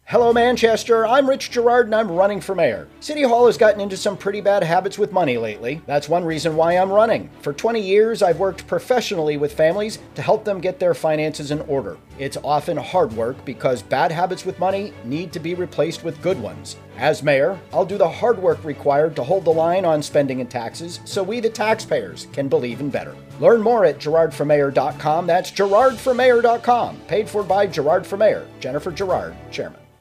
Hello, Manchester. I'm Rich Gerard and I'm running for mayor. City Hall has gotten into some pretty bad habits with money lately. That's one reason why I'm running. For 20 years, I've worked professionally with families to help them get their finances in order. It's often hard work because bad habits with money need to be replaced with good ones. As mayor, I'll do the hard work required to hold the line on spending and taxes so we, the taxpayers, can believe in better. Learn more at GerardForMayor.com. That's GerardForMayor.com. Paid for by Gerard for Mayor. Jennifer Gerard, Chairman.